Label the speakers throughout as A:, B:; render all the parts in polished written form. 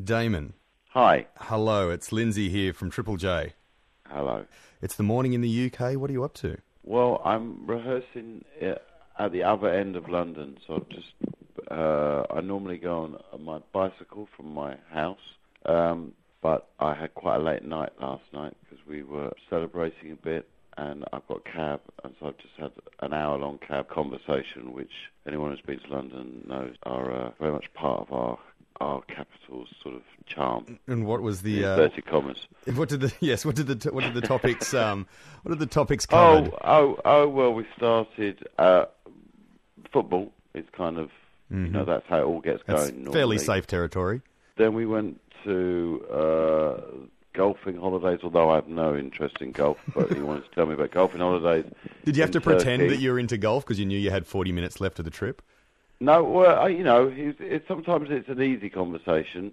A: Damon.
B: Hi.
A: Hello, it's Lindsay here from Triple J.
B: Hello.
A: It's the morning in the UK. What are you up to?
B: Well, I'm rehearsing at the other end of London, so I've just I normally go on my bicycle from my house, but I had quite a late night last night because we were celebrating a bit, and I've got a cab, and so I've just had an hour-long cab conversation, which anyone who's been to London knows are very much part of our capital's sort of charm.
A: And what was the
B: inverted commas?
A: What did the topics what did the topics cover?
B: Well, we started football. It's kind of that's how it all gets
A: That's
B: going.
A: fairly
B: normally.
A: safe territory.
B: Then we went to golfing holidays, although I have no interest in golf, but he wanted to tell me about golfing holidays.
A: Did you have to
B: in Turkey.
A: pretend that you were into golf because you knew you had 40 minutes left of the trip?
B: No, well, sometimes it's an easy conversation.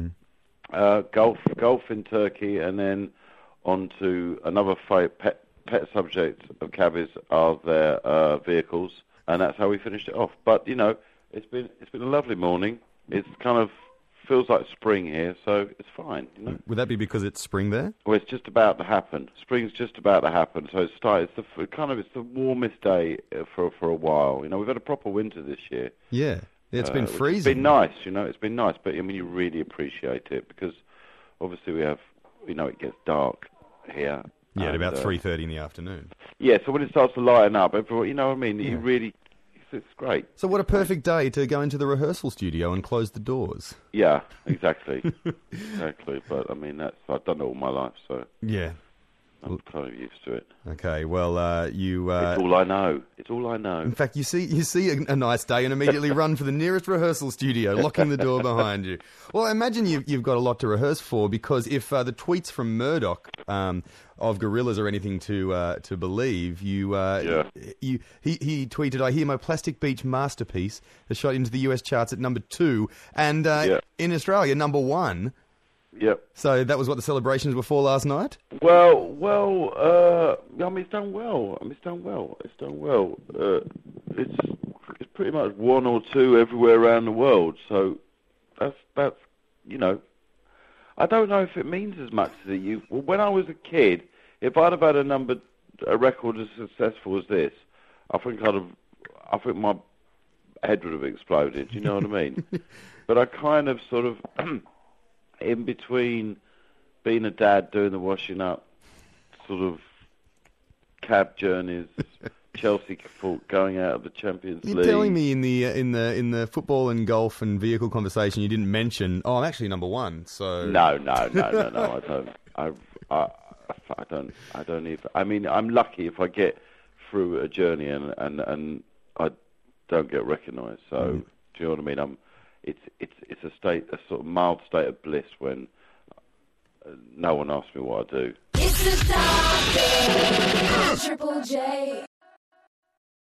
B: Golf in Turkey, and then on to another pet subject of cabbies are their vehicles, and that's how we finished it off. But it's been a lovely morning. It's kind of feels like spring here, so it's fine.
A: Would that be because it's spring there?
B: Well, it's just about to happen. Spring's just about to happen, so it's the warmest day for a while. We've had a proper winter this year.
A: Yeah, it's been freezing.
B: It's been nice, it's been nice, but you really appreciate it because obviously we have, it gets dark here.
A: Yeah, at about 3:30 in the afternoon.
B: Yeah, so when it starts to lighten up, everyone, you know what I mean. You really. It's great.
A: So what a perfect day to go into the rehearsal studio and close the doors.
B: Yeah, exactly. Exactly. But, I've done it all my life, so
A: yeah,
B: I'm kind of used to it.
A: Okay, well,
B: It's all I know. It's all I know.
A: In fact, you see a nice day and immediately run for the nearest rehearsal studio, locking the door behind you. Well, I imagine you've got a lot to rehearse for, because if the tweets from Murdoch of Gorillaz are anything to believe, he tweeted, "I hear my Plastic Beach masterpiece has shot into the US charts at number 2, and in Australia, number 1.
B: Yep.
A: So that was what the celebrations were for last night?
B: Well, it's done well. It's done well. It's pretty much 1 or 2 everywhere around the world. So that's I don't know if it means as much as it used. Well, when I was a kid, if I'd have had a record as successful as this, I think my head would have exploded. You know what I mean? But I kind of sort of. In between being a dad, doing the washing up, sort of cab journeys, Chelsea going out of the Champions League.
A: You're telling me in the football and golf and vehicle conversation you didn't mention, I'm actually number 1. So
B: no, I don't even. I'm lucky if I get through a journey and I don't get recognised. So do you know what I mean? It's a sort of mild state of bliss when no one asks me what I do.
C: It's the Triple J.